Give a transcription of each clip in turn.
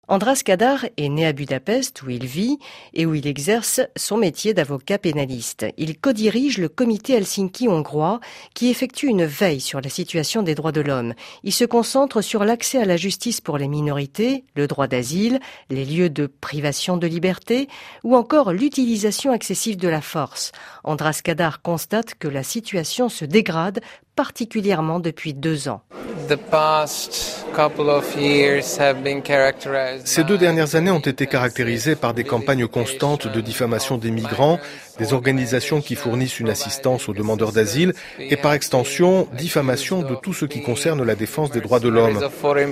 András Kadar est né à Budapest, où il vit et où il exerce son métier d'avocat pénaliste. Il codirige le comité Helsinki hongrois qui effectue une veille sur la situation des droits de l'homme. Il se concentre sur l'accès à la justice pour les minorités, le droit d'asile, les lieux de privation de liberté ou encore l'utilisation excessive de la force. András Kadar constate que la situation se dégrade particulièrement depuis 2 ans. Ces 2 dernières années ont été caractérisées par des campagnes constantes de diffamation des migrants, des organisations qui fournissent une assistance aux demandeurs d'asile et par extension, diffamation de tout ce qui concerne la défense des droits de l'homme.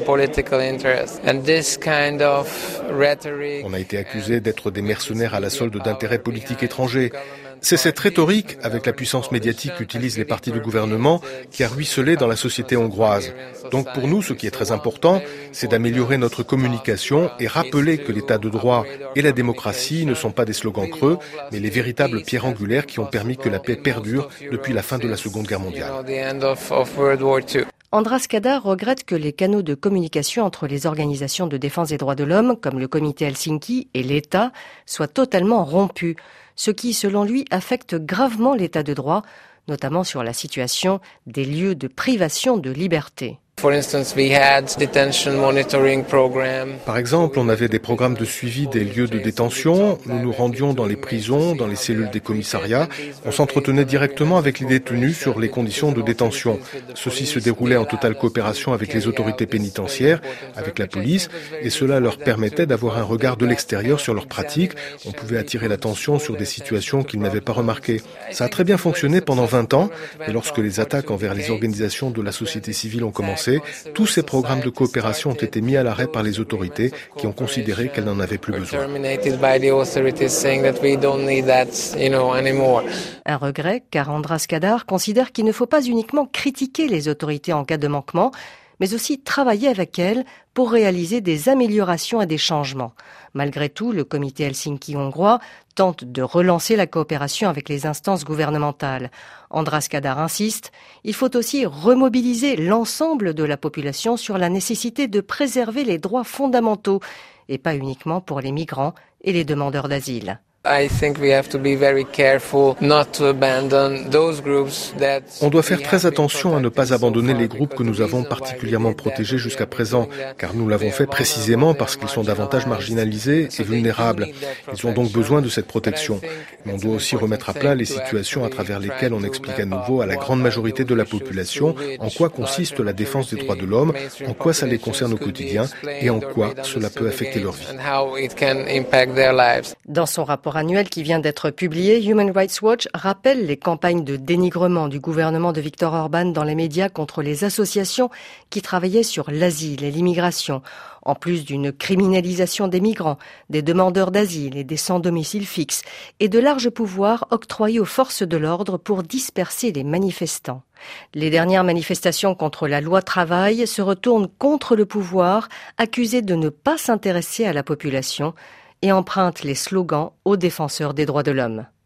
On a été accusé d'être des mercenaires à la solde d'intérêts politiques étrangers. C'est cette rhétorique, avec la puissance médiatique qu'utilisent les partis de gouvernement, qui a ruisselé dans la société hongroise. Donc pour nous, ce qui est très important, c'est d'améliorer notre communication et rappeler que l'état de droit et la démocratie ne sont pas des slogans creux, mais les véritables pierres angulaires qui ont permis que la paix perdure depuis la fin de la Seconde Guerre mondiale. András Kadar regrette que les canaux de communication entre les organisations de défense des droits de l'homme, comme le comité Helsinki et l'État, soient totalement rompus, ce qui, selon lui, affecte gravement l'état de droit, notamment sur la situation des lieux de privation de liberté. Par exemple, on avait des programmes de suivi des lieux de détention, nous nous rendions dans les prisons, dans les cellules des commissariats, on s'entretenait directement avec les détenus sur les conditions de détention. Ceci se déroulait en totale coopération avec les autorités pénitentiaires, avec la police, et cela leur permettait d'avoir un regard de l'extérieur sur leurs pratiques. On pouvait attirer l'attention sur des situations qu'ils n'avaient pas remarquées. Ça a très bien fonctionné pendant 20 ans, et lorsque les attaques envers les organisations de la société civile ont commencé, tous ces programmes de coopération ont été mis à l'arrêt par les autorités qui ont considéré qu'elles n'en avaient plus besoin. Un regret, car András Kadar considère qu'il ne faut pas uniquement critiquer les autorités en cas de manquement, mais aussi travailler avec elles pour réaliser des améliorations et des changements. Malgré tout, le comité Helsinki hongrois tente de relancer la coopération avec les instances gouvernementales. András Kadar insiste, il faut aussi remobiliser l'ensemble de la population sur la nécessité de préserver les droits fondamentaux, et pas uniquement pour les migrants et les demandeurs d'asile. On doit faire très attention à ne pas abandonner les groupes que nous avons particulièrement protégés jusqu'à présent, car nous l'avons fait précisément parce qu'ils sont davantage marginalisés et vulnérables. Ils ont donc besoin de cette protection. Mais on doit aussi remettre à plat les situations à travers lesquelles on explique à nouveau à la grande majorité de la population en quoi consiste la défense des droits de l'homme, en quoi ça les concerne au quotidien et en quoi cela peut affecter leur vie. Dans son rapport annuel qui vient d'être publié, Human Rights Watch rappelle les campagnes de dénigrement du gouvernement de Viktor Orban dans les médias contre les associations qui travaillaient sur l'asile et l'immigration, en plus d'une criminalisation des migrants, des demandeurs d'asile et des sans domicile fixe, et de larges pouvoirs octroyés aux forces de l'ordre pour disperser les manifestants. Les dernières manifestations contre la loi travail se retournent contre le pouvoir, accusé de ne pas s'intéresser à la population, et empruntent les slogans aux défenseurs des droits de l'homme.